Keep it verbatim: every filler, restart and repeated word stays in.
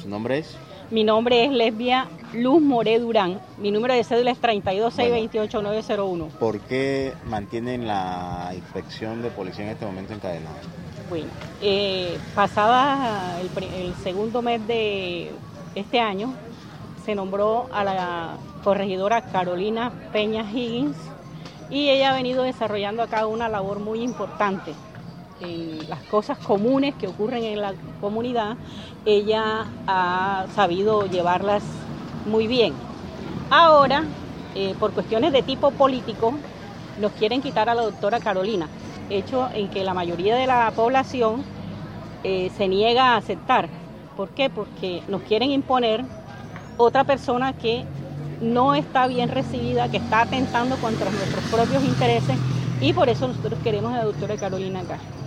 ¿Su nombre es? Mi nombre es Lesbia Luz Moré Durán. Mi número de cédula es treinta y dos seis veintiocho nueve cero uno. ¿Por qué mantienen la inspección de policía en este momento encadenada? Bueno, eh, pasada el, el segundo mes de este año, se nombró a la corregidora Carolina Peña Higgins y ella ha venido desarrollando acá una labor muy importante. En las cosas comunes que ocurren en la comunidad, ella ha sabido llevarlas muy bien. Ahora, eh, por cuestiones de tipo político, nos quieren quitar a la doctora Carolina, hecho en que la mayoría de la población eh, se niega a aceptar. ¿Por qué? Porque nos quieren imponer otra persona que no está bien recibida, que está atentando contra nuestros propios intereses, y por eso nosotros queremos a la doctora Carolina acá.